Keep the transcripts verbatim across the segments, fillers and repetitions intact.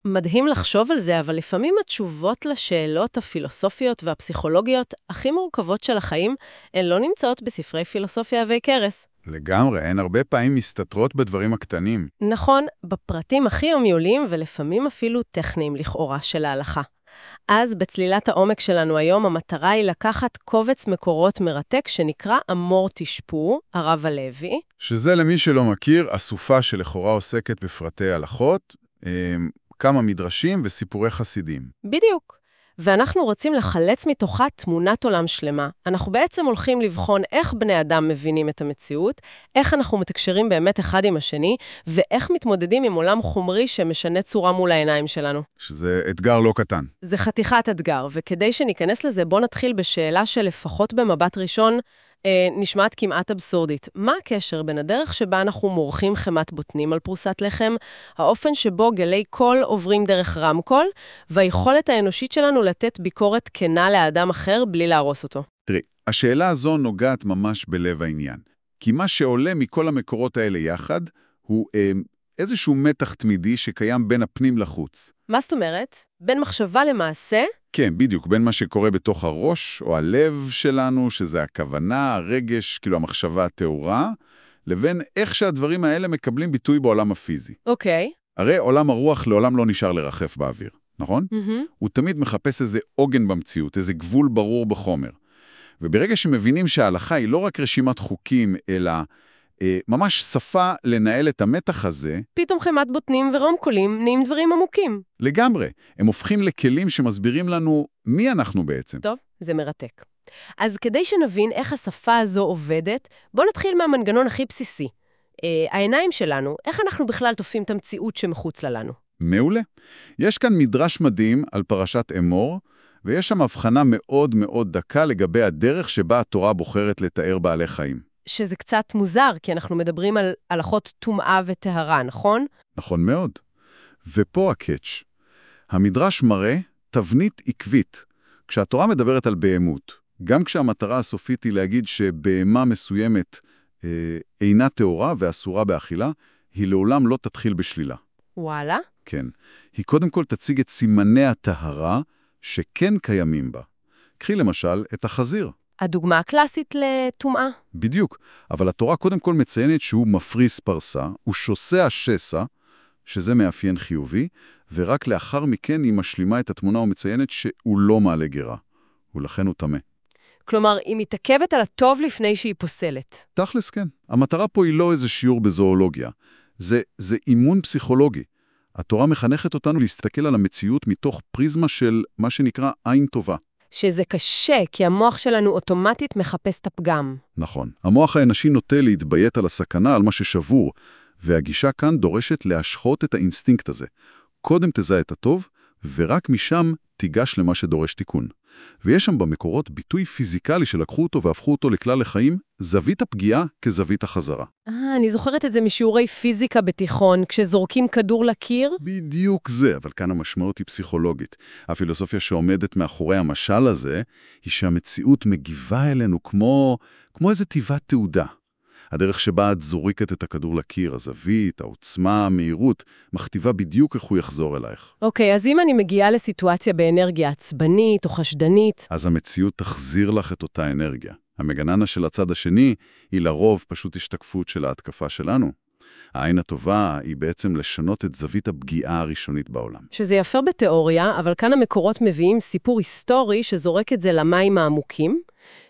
מדהים לחשוב על זה, אבל לפעמים התשובות לשאלות הפילוסופיות והפסיכולוגיות הכי מורכבות של החיים, הן לא נמצאות בספרי פילוסופיה ועיקרס. לגמרי, הן הרבה פעמים מסתתרות בדברים הקטנים. נכון, בפרטים הכי יומיוליים ולפעמים אפילו טכניים לכאורה של ההלכה. אז בצלילת העומק שלנו היום, המטרה היא לקחת קובץ מקורות מרתק שנקרא אמור תשפעו, הרב הלוי. שזה למי שלא מכיר, אסופה שלכאורה עוסקת בפרטי הלכות, כמה מדרשים וסיפורי חסידים. בדיוק. ואנחנו רוצים לחלץ מתוכה תמונת עולם שלמה. אנחנו בעצם הולכים לבחון איך בני אדם מבינים את המציאות, איך אנחנו מתקשרים באמת אחד עם השני, ואיך מתמודדים עם עולם חומרי שמשנה צורה מול העיניים שלנו. שזה אתגר לא קטן. זה חתיכת אתגר, וכדי שניכנס לזה, בוא נתחיל בשאלה שלפחות במבט ראשון, אה, נשמעת כמעט אבסורדית. מה הקשר בין הדרך שבה אנחנו מורחים חמת בוטנים על פרוסת לחם, האופן שבו גלי קול עוברים דרך רמקול, והיכולת האנושית שלנו לתת ביקורת כנה לאדם אחר בלי להרוס אותו? תראי, השאלה הזו נוגעת ממש בלב העניין. כי מה שעולה מכל המקורות האלה יחד, הוא אה, איזשהו מתח תמידי שקיים בין הפנים לחוץ. מה זאת אומרת? בין מחשבה למעשה? כן, בדיוק, בין מה שקורה בתוך הראש או הלב שלנו, שזה הכוונה, הרגש, כאילו המחשבה התאורה, לבין איך שהדברים האלה מקבלים ביטוי בעולם הפיזי. אוקיי. הרי עולם הרוח לעולם לא נשאר לרחף באוויר, נכון? Mm-hmm. הוא תמיד מחפש איזה עוגן במציאות, איזה גבול ברור בחומר. וברגע שמבינים שההלכה היא לא רק רשימת חוקים, אלא אה, ממש שפה לנהל את המתח הזה, פתאום חמת בוטנים ורומקולים נהיים דברים עמוקים. לגמרי. הם הופכים לכלים שמסבירים לנו מי אנחנו בעצם. טוב, זה מרתק. אז כדי שנבין איך השפה הזו עובדת, בוא נתחיל מהמנגנון הכי בסיסי. אה, העיניים שלנו, איך אנחנו בכלל תופסים את המציאות שמחוץ לנו? מעולה. יש כאן מדרש מדהים על פרשת אמור, ויש שם הבחנה מאוד מאוד דקה לגבי הדרך שבה התורה בוחרת לתאר בעלי חיים. שזה קצת מוזר, כי אנחנו מדברים על הלכות טומאה וטהרה, נכון? נכון מאוד. ופה הקאץ'. המדרש מראה תבנית עקבית. כשהתורה מדברת על בהמות, גם כשהמטרה הסופית היא להגיד שבהמה מסוימת אה, אינה טהורה ואסורה באכילה, היא לעולם לא תתחיל בשלילה. וואלה? כן. היא קודם כל תציג את סימני הטהרה שכן קיימים בה. קחי למשל את החזיר. הדוגמה הקלאסית לטומאה. בדיוק, אבל התורה קודם כל מציינת שהוא מפריס פרסה, הוא שוסע שסע, שזה מאפיין חיובי, ורק לאחר מכן היא משלימה את התמונה ומציינת שהוא לא מעלה גרה, ולכן הוא טמא. כלומר, היא מתעכבת על הטוב לפני שהיא פוסלת. תכלס כן. המטרה פה היא לא איזה שיעור בזואולוגיה. זה, זה אימון פסיכולוגי. התורה מחנכת אותנו להסתכל על המציאות מתוך פריזמה של מה שנקרא עין טובה. שזה קשה, כי המוח שלנו אוטומטית מחפש את הפגם. נכון. המוח האנושי נוטה להתביית על הסכנה, על מה ששבור, והגישה כאן דורשת להשחות את האינסטינקט הזה. קודם תזהה את הטוב, ורק משם תיגש למה שדורש תיקון. ויש שם במקורות ביטוי פיזיקלי שלקחו אותו והפכו אותו לכלל לחיים, זווית הפגיעה כזווית החזרה. אה, אני זוכרת את זה משיעורי פיזיקה בתיכון, כשזורקים כדור לקיר. בדיוק זה, אבל כאן המשמעות היא פסיכולוגית. הפילוסופיה שעומדת מאחורי המשל הזה, היא שהמציאות מגיבה אלינו כמו, כמו איזה טבעת תעודה. הדרך שבה את זורקת את הכדור לקיר, הזווית, העוצמה, המהירות, מכתיבה בדיוק איך הוא יחזור אלייך. אוקיי, אז אם אני מגיעה לסיטואציה באנרגיה עצבנית או חשדנית, אז המציאות תחזיר לך את אותה אנרגיה. המגננה של הצד השני היא לרוב פשוט השתקפות של ההתקפה שלנו. העין הטובה היא בעצם לשנות את זווית הפגיעה הראשונית בעולם. שזה יפה בתיאוריה, אבל כאן המקורות מביאים סיפור היסטורי שזורק את זה למים העמוקים.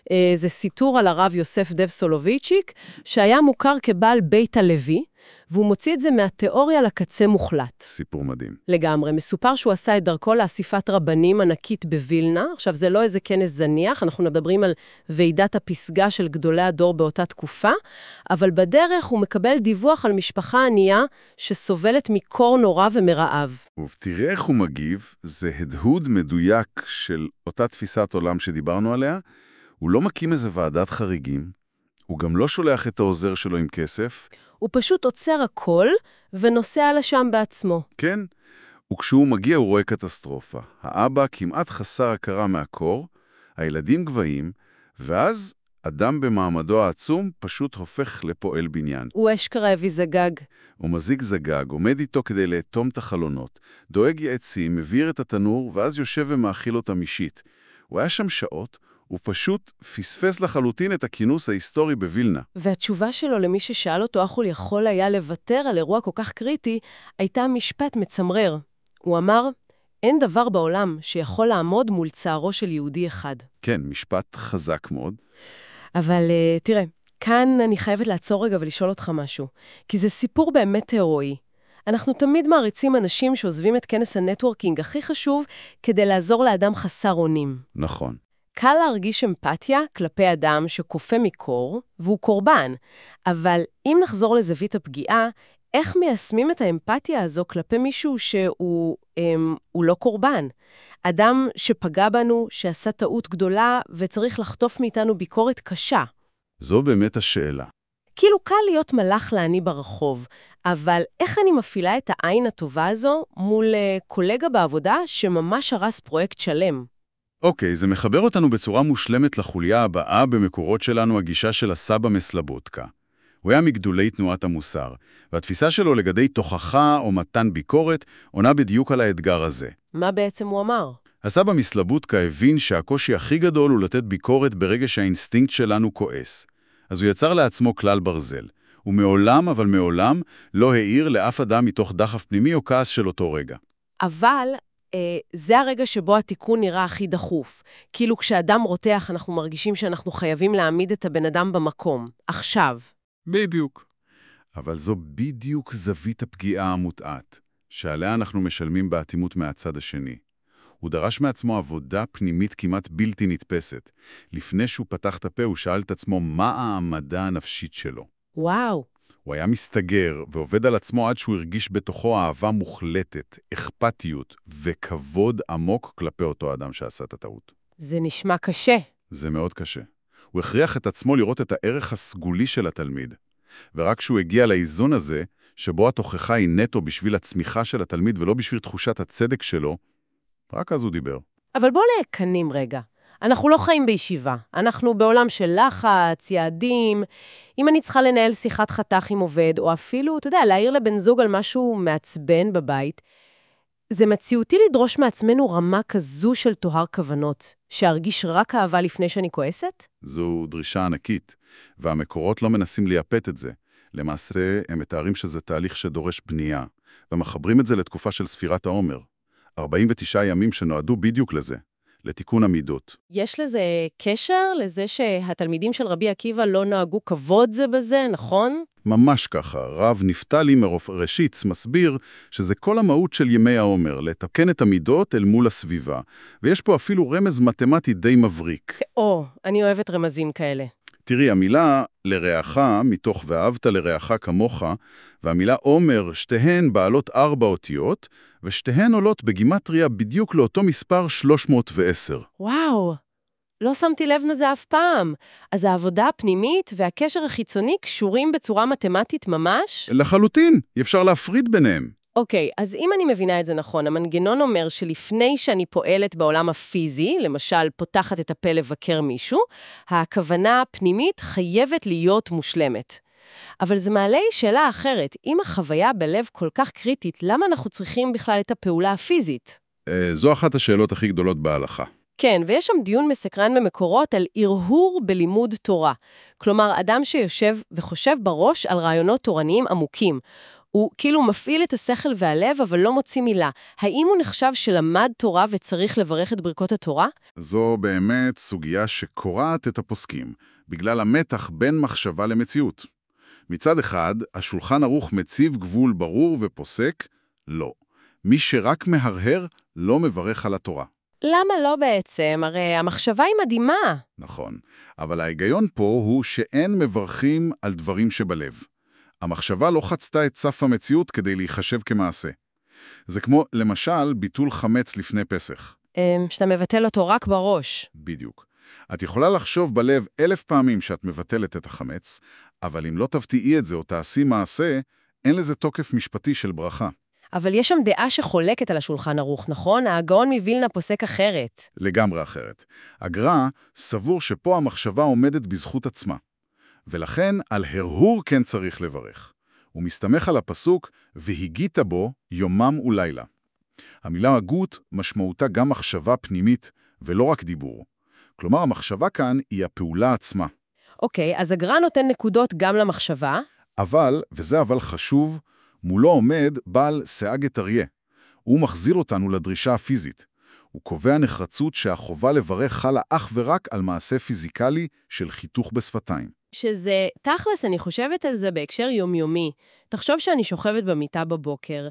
זה סיפור על הרב יוסף דב סולובייצ'יק, שהיה מוכר כבעל בית הלוי, והוא מוציא את זה מהתיאוריה לקצה מוחלט. סיפור מדהים. לגמרי. מסופר שהוא עשה את דרכו לאסיפת רבנים ענקית בווילנה. עכשיו, זה לא איזה כנס זניח, אנחנו מדברים על ועידת הפסגה של גדולי הדור באותה תקופה, אבל בדרך הוא מקבל דיווח על משפחה ענייה שסובלת מקור נורא ומרעב. ותראה איך הוא מגיב, זה הדהוד מדויק של אותה תפיסת עולם שדיברנו עליה. הוא לא מקים איזה ועדת חריגים, הוא גם לא שולח את העוזר שלו עם כסף. הוא פשוט עוצר הכל ונוסע לשם בעצמו. כן, וכשהוא מגיע הוא רואה קטסטרופה. האבא כמעט חסר הכרה מהקור, הילדים גבוהים, ואז אדם במעמדו העצום פשוט הופך לפועל בניין. הוא אשכרה הביא זגג. הוא מזיג זגג, עומד איתו כדי לאטום את החלונות, דואג יעצים, מביר את התנור, ואז יושב ומאכיל אותם אישית. הוא היה שם שעות, הוא פשוט פספס לחלוטין את הכינוס ההיסטורי בווילנה. והתשובה שלו למי ששאל אותו איך הוא יכול היה לוותר על אירוע כל כך קריטי, הייתה משפט מצמרר. הוא אמר, אין דבר בעולם שיכול לעמוד מול צערו של יהודי אחד. כן, משפט חזק מאוד. אבל uh, תראה, כאן אני חייבת לעצור רגע ולשאול אותך משהו, כי זה סיפור באמת הירואי. אנחנו תמיד מעריצים אנשים שעוזבים את כנס הנטוורקינג הכי חשוב כדי לעזור לאדם חסר אונים. נכון. קל להרגיש אמפתיה כלפי אדם שקופה מקור, והוא קורבן. אבל אם נחזור לזווית הפגיעה, איך מיישמים את האמפתיה הזו כלפי מישהו שהוא אמ, הוא לא קורבן? אדם שפגע בנו, שעשה טעות גדולה, וצריך לחטוף מאיתנו ביקורת קשה. זו באמת השאלה. כאילו קל להיות מלאך לעני ברחוב, אבל איך אני מפעילה את העין הטובה הזו מול uh, קולגה בעבודה שממש הרס פרויקט שלם? אוקיי, זה מחבר אותנו בצורה מושלמת לחוליה הבאה במקורות שלנו, הגישה של הסבא מסלבודקה. הוא היה מגדולי תנועת המוסר, והתפיסה שלו לגבי תוכחה או מתן ביקורת עונה בדיוק על האתגר הזה. מה בעצם הוא אמר? הסבא מסלבודקה הבין שהקושי הכי גדול הוא לתת ביקורת ברגע שהאינסטינקט שלנו כועס. אז הוא יצר לעצמו כלל ברזל. הוא מעולם, אבל מעולם, לא העיר לאף אדם מתוך דחף פנימי או כעס של אותו רגע. אבל אה, זה הרגע שבו התיקון נראה הכי דחוף. כאילו כשאדם רותח אנחנו מרגישים שאנחנו חייבים להעמיד את הבן אדם במקום. עכשיו. בדיוק. אבל זו בדיוק זווית הפגיעה המוטעת, שעליה אנחנו משלמים באטימות מהצד השני. הוא דרש מעצמו עבודה פנימית כמעט בלתי נתפסת. לפני שהוא פתח את הפה, הוא שאל את עצמו מה העמדה הנפשית שלו. וואו. הוא היה מסתגר ועובד על עצמו עד שהוא הרגיש בתוכו אהבה מוחלטת, אכפתיות וכבוד עמוק כלפי אותו אדם שעשה את הטעות. זה נשמע קשה. זה מאוד קשה. הוא הכריח את עצמו לראות את הערך הסגולי של התלמיד. ורק כשהוא הגיע לאיזון הזה, שבו התוכחה היא נטו בשביל הצמיחה של התלמיד ולא בשביל תחושת הצדק שלו, רק אז הוא דיבר. אבל בוא להקנים רגע. אנחנו לא חיים בישיבה. אנחנו בעולם של לחץ, יעדים. אם אני צריכה לנהל שיחת חתך עם עובד, או אפילו, אתה יודע, להעיר לבן זוג על משהו מעצבן בבית, זה מציאותי לדרוש מעצמנו רמה כזו של תוהר כוונות, שארגיש רק אהבה לפני שאני כועסת? זו דרישה ענקית, והמקורות לא מנסים לייפת את זה. למעשה, הם מתארים שזה תהליך שדורש בנייה, ומחברים את זה לתקופה של ספירת העומר. ארבעים ותשעה ימים שנועדו בדיוק לזה, לתיקון המידות. יש לזה קשר לזה שהתלמידים של רבי עקיבא לא נהגו כבוד זה בזה, נכון? ממש ככה. רב נפתלי מראשיץ מסביר שזה כל המהות של ימי העומר, לתקן את המידות אל מול הסביבה. ויש פה אפילו רמז מתמטי די מבריק. או, אני אוהבת רמזים כאלה. תראי, המילה לרעך, מתוך ואהבת לרעך כמוך, והמילה עומר, שתיהן בעלות ארבע אותיות, ושתיהן עולות בגימטריה בדיוק לאותו מספר שלוש מאות ועשר. וואו, לא שמתי לב לזה אף פעם. אז העבודה הפנימית והקשר החיצוני קשורים בצורה מתמטית ממש? לחלוטין, אפשר להפריד ביניהם. אוקיי, אז אם אני מבינה את זה נכון, המנגנון אומר שלפני שאני פועלת בעולם הפיזי, למשל פותחת את הפה לבקר מישהו, הכוונה הפנימית חייבת להיות מושלמת. אבל זה מעלה שאלה אחרת, אם החוויה בלב כל כך קריטית, למה אנחנו צריכים בכלל את הפעולה הפיזית? זו אחת השאלות הכי גדולות בהלכה. כן, ויש שם דיון מסקרן במקורות על הרהור בלימוד תורה. כלומר, אדם שיושב וחושב בראש על רעיונות תורניים עמוקים. הוא כאילו מפעיל את השכל והלב, אבל לא מוציא מילה. האם הוא נחשב שלמד תורה וצריך לברך את ברכות התורה? זו באמת סוגיה שקורעת את הפוסקים, בגלל המתח בין מחשבה למציאות. מצד אחד, השולחן ערוך מציב גבול ברור ופוסק, לא. מי שרק מהרהר לא מברך על התורה. למה לא בעצם? הרי המחשבה היא מדהימה. נכון, אבל ההיגיון פה הוא שאין מברכים על דברים שבלב. המחשבה לא חצתה את סף המציאות כדי להיחשב כמעשה. זה כמו, למשל, ביטול חמץ לפני פסח. שאתה מבטל אותו רק בראש. בדיוק. את יכולה לחשוב בלב אלף פעמים שאת מבטלת את החמץ, אבל אם לא תבטיעי את זה או תעשי מעשה, אין לזה תוקף משפטי של ברכה. אבל יש שם דעה שחולקת על השולחן ערוך, נכון? הגאון מווילנה פוסק אחרת. לגמרי אחרת. הגר"א סבור שפה המחשבה עומדת בזכות עצמה, ולכן על הרהור כן צריך לברך. הוא מסתמך על הפסוק, והגית בו יומם ולילה. המילה הגות משמעותה גם מחשבה פנימית ולא רק דיבור. כלומר, המחשבה כאן היא הפעולה עצמה. אוקיי, אז הגר"א נותן נקודות גם למחשבה. אבל, וזה אבל חשוב, מולו עומד בעל סאגת אריה. הוא מחזיר אותנו לדרישה הפיזית. הוא קובע נחרצות שהחובה לברך חלה אך ורק על מעשה פיזיקלי של חיתוך בשפתיים. שזה, תכלס, אני חושבת על זה בהקשר יומיומי. תחשוב שאני שוכבת במיטה בבוקר,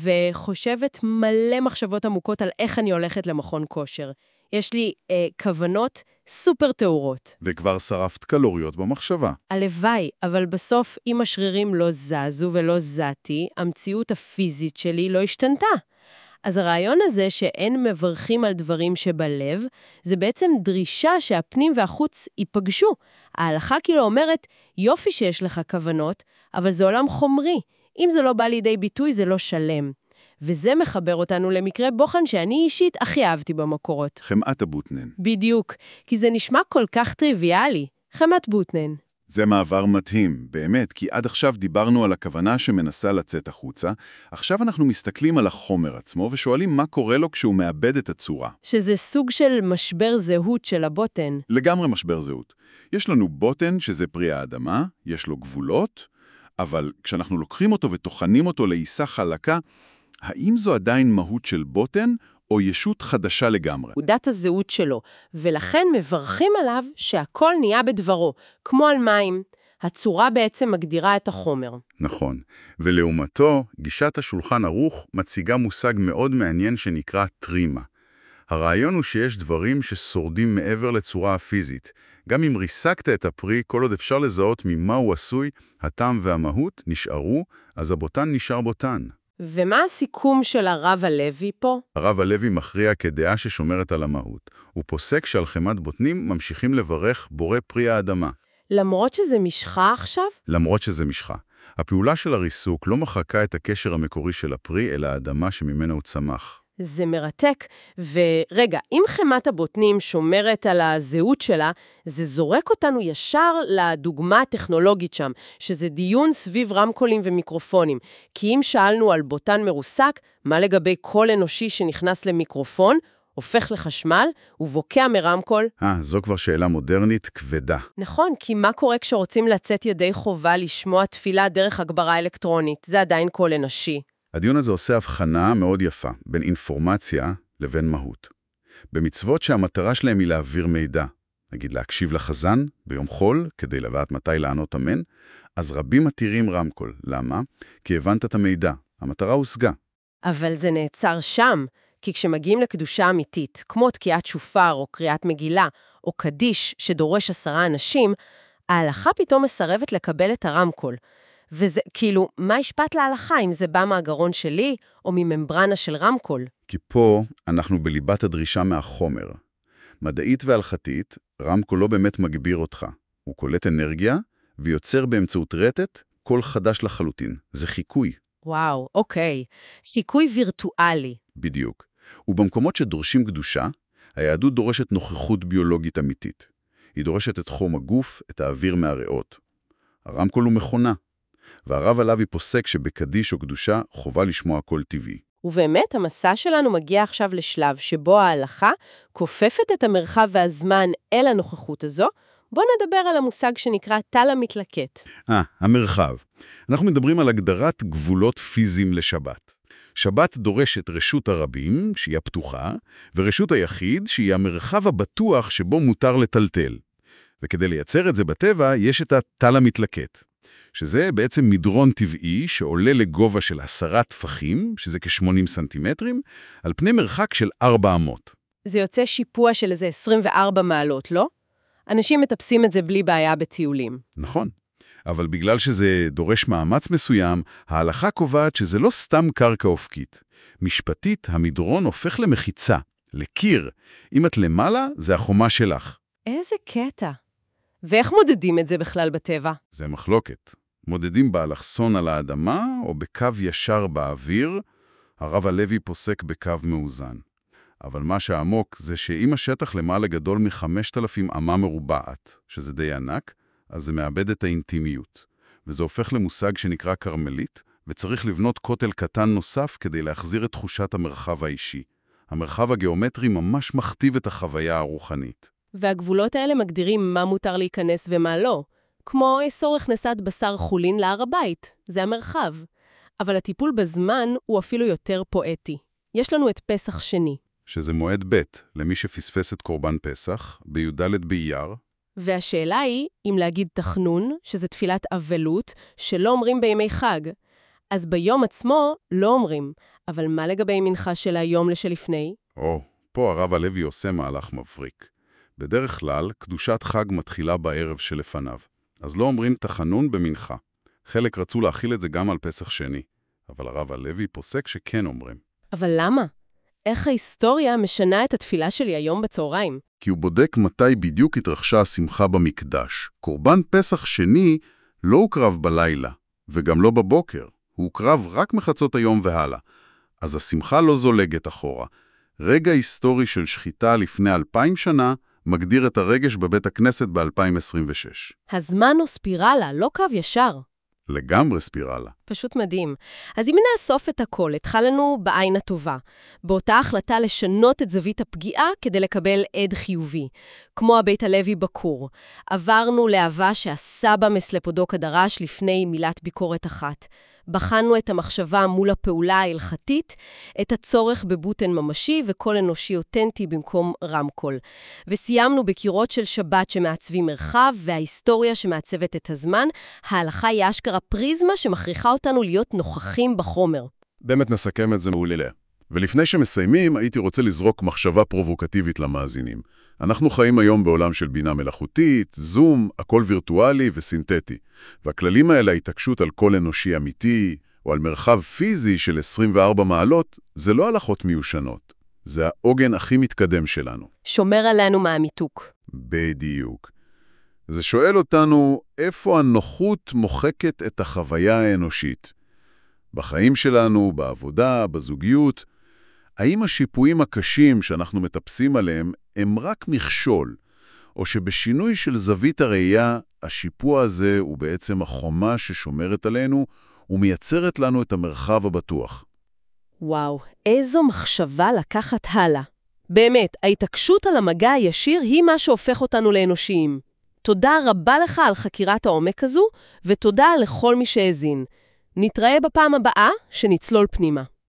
וחושבת מלא מחשבות עמוקות על איך אני הולכת למכון כושר. יש לי אה, כוונות סופר תאורות. וכבר שרפת קלוריות במחשבה. הלוואי, אבל בסוף, אם השרירים לא זזו ולא זתי, המציאות הפיזית שלי לא השתנתה. אז הרעיון הזה שאין מברכים על דברים שבלב, זה בעצם דרישה שהפנים והחוץ ייפגשו. ההלכה כאילו אומרת, יופי שיש לך כוונות, אבל זה עולם חומרי. אם זה לא בא לידי ביטוי, זה לא שלם. וזה מחבר אותנו למקרה בוחן שאני אישית הכי אהבתי במקורות. חמאת הבוטנן. בדיוק, כי זה נשמע כל כך טריוויאלי. חמת בוטנן. זה מעבר מדהים, באמת, כי עד עכשיו דיברנו על הכוונה שמנסה לצאת החוצה, עכשיו אנחנו מסתכלים על החומר עצמו ושואלים מה קורה לו כשהוא מאבד את הצורה. שזה סוג של משבר זהות של הבוטן. לגמרי משבר זהות. יש לנו בוטן שזה פרי האדמה, יש לו גבולות, אבל כשאנחנו לוקחים אותו וטוחנים אותו לעיסה חלקה, האם זו עדיין מהות של בוטן או ישות חדשה לגמרי? נקודת הזהות שלו, ולכן מברכים עליו שהכל נהיה בדברו, כמו על מים. הצורה בעצם מגדירה את החומר. נכון, ולעומתו, גישת השולחן ערוך מציגה מושג מאוד מעניין שנקרא טרימה. הרעיון הוא שיש דברים ששורדים מעבר לצורה הפיזית. גם אם ריסקת את הפרי, כל עוד אפשר לזהות ממה הוא עשוי, הטעם והמהות נשארו, אז הבוטן נשאר בוטן. ומה הסיכום של הרב הלוי פה? הרב הלוי מכריע כדעה ששומרת על המהות. הוא פוסק שעל חמת בוטנים ממשיכים לברך בורא פרי האדמה. למרות שזה משחה עכשיו? למרות שזה משחה. הפעולה של הריסוק לא מחקה את הקשר המקורי של הפרי אל האדמה שממנה הוא צמח. זה מרתק, ורגע, אם חמת הבוטנים שומרת על הזהות שלה, זה זורק אותנו ישר לדוגמה הטכנולוגית שם, שזה דיון סביב רמקולים ומיקרופונים. כי אם שאלנו על בוטן מרוסק, מה לגבי קול אנושי שנכנס למיקרופון, הופך לחשמל ובוקע מרמקול? אה, זו כבר שאלה מודרנית כבדה. נכון, כי מה קורה כשרוצים לצאת ידי חובה לשמוע תפילה דרך הגברה אלקטרונית? זה עדיין קול אנושי. הדיון הזה עושה הבחנה מאוד יפה בין אינפורמציה לבין מהות. במצוות שהמטרה שלהם היא להעביר מידע, נגיד להקשיב לחזן ביום חול כדי לדעת מתי לענות אמן, אז רבים מתירים רמקול. למה? כי הבנת את המידע. המטרה הושגה. אבל זה נעצר שם, כי כשמגיעים לקדושה אמיתית, כמו תקיעת שופר או קריאת מגילה או קדיש שדורש עשרה אנשים, ההלכה פתאום מסרבת לקבל את הרמקול. וזה, כאילו, מה השפט להלכה אם זה בא מהגרון שלי או מממברנה של רמקול? כי פה אנחנו בליבת הדרישה מהחומר. מדעית והלכתית, רמקול לא באמת מגביר אותך. הוא קולט אנרגיה ויוצר באמצעות רטט קול חדש לחלוטין. זה חיקוי. וואו, אוקיי. חיקוי וירטואלי. בדיוק. ובמקומות שדורשים קדושה, היהדות דורשת נוכחות ביולוגית אמיתית. היא דורשת את חום הגוף, את האוויר מהריאות. הרמקול הוא מכונה. והרב הלוי פוסק שבקדיש או קדושה חובה לשמוע קול טבעי. ובאמת המסע שלנו מגיע עכשיו לשלב שבו ההלכה כופפת את המרחב והזמן אל הנוכחות הזו. בוא נדבר על המושג שנקרא תל המתלקט. אה, המרחב. אנחנו מדברים על הגדרת גבולות פיזיים לשבת. שבת דורשת רשות הרבים, שהיא הפתוחה, ורשות היחיד, שהיא המרחב הבטוח שבו מותר לטלטל. וכדי לייצר את זה בטבע, יש את התל המתלקט. שזה בעצם מדרון טבעי שעולה לגובה של עשרה טפחים, שזה כ-שמונים סנטימטרים, על פני מרחק של ארבע אמות. זה יוצא שיפוע של איזה עשרים וארבע מעלות, לא? אנשים מטפסים את זה בלי בעיה בטיולים. נכון, אבל בגלל שזה דורש מאמץ מסוים, ההלכה קובעת שזה לא סתם קרקע אופקית. משפטית, המדרון הופך למחיצה, לקיר. אם את למעלה, זה החומה שלך. איזה קטע. ואיך מודדים את זה בכלל בטבע? זה מחלוקת. מודדים באלכסון על האדמה או בקו ישר באוויר, הרב הלוי פוסק בקו מאוזן. אבל מה שעמוק זה שאם השטח למעלה גדול מ-חמשת אלפים אמה מרובעת, שזה די ענק, אז זה מאבד את האינטימיות. וזה הופך למושג שנקרא קרמלית, וצריך לבנות כותל קטן נוסף כדי להחזיר את תחושת המרחב האישי. המרחב הגיאומטרי ממש מכתיב את החוויה הרוחנית. והגבולות האלה מגדירים מה מותר להיכנס ומה לא. כמו איסור הכנסת בשר חולין להר הבית, זה המרחב. אבל הטיפול בזמן הוא אפילו יותר פואטי. יש לנו את פסח שני. שזה מועד ב' למי שפספס את קורבן פסח, בי"ד באייר. והשאלה היא אם להגיד תחנון, שזה תפילת אבלות, שלא אומרים בימי חג. אז ביום עצמו לא אומרים, אבל מה לגבי מנחה של היום לשלפני? או, פה הרב הלוי עושה מהלך מבריק. בדרך כלל, קדושת חג מתחילה בערב שלפניו. אז לא אומרים תחנון במנחה. חלק רצו להכיל את זה גם על פסח שני, אבל הרב הלוי פוסק שכן אומרים. אבל למה? איך ההיסטוריה משנה את התפילה שלי היום בצהריים? כי הוא בודק מתי בדיוק התרחשה השמחה במקדש. קורבן פסח שני לא הוקרב בלילה, וגם לא בבוקר. הוא הוקרב רק מחצות היום והלאה. אז השמחה לא זולגת אחורה. רגע היסטורי של שחיטה לפני אלפיים שנה מגדיר את הרגש בבית הכנסת ב-אלפיים עשרים ושש. הזמן הוא ספירלה, לא קו ישר. לגמרי ספירלה. פשוט מדהים. אז אם נאסוף את הכל, התחלנו בעין הטובה. באותה החלטה לשנות את זווית הפגיעה כדי לקבל עד חיובי. כמו הבית הלוי בקור. עברנו לאהבה שהסבא מסלפודוקה דרש לפני מילת ביקורת אחת. בחנו את המחשבה מול הפעולה ההלכתית, את הצורך בבוטן ממשי וקול אנושי אותנטי במקום רמקול. וסיימנו בקירות של שבת שמעצבים מרחב וההיסטוריה שמעצבת את הזמן. ההלכה היא אשכרה פריזמה שמכריחה אותנו להיות נוכחים בחומר. באמת נסכם את זה מעולה. ולפני שמסיימים, הייתי רוצה לזרוק מחשבה פרובוקטיבית למאזינים. אנחנו חיים היום בעולם של בינה מלאכותית, זום, הכל וירטואלי וסינתטי. והכללים האלה, ההתעקשות על קול אנושי אמיתי, או על מרחב פיזי של עשרים וארבע מעלות, זה לא הלכות מיושנות. זה העוגן הכי מתקדם שלנו. שומר עלינו מהמיתוק. בדיוק. זה שואל אותנו, איפה הנוחות מוחקת את החוויה האנושית? בחיים שלנו, בעבודה, בזוגיות, האם השיפועים הקשים שאנחנו מטפסים עליהם הם רק מכשול, או שבשינוי של זווית הראייה, השיפוע הזה הוא בעצם החומה ששומרת עלינו ומייצרת לנו את המרחב הבטוח? וואו, איזו מחשבה לקחת הלאה. באמת, ההתעקשות על המגע הישיר היא מה שהופך אותנו לאנושיים. תודה רבה לך על חקירת העומק הזו, ותודה לכל מי שהאזין. נתראה בפעם הבאה שנצלול פנימה.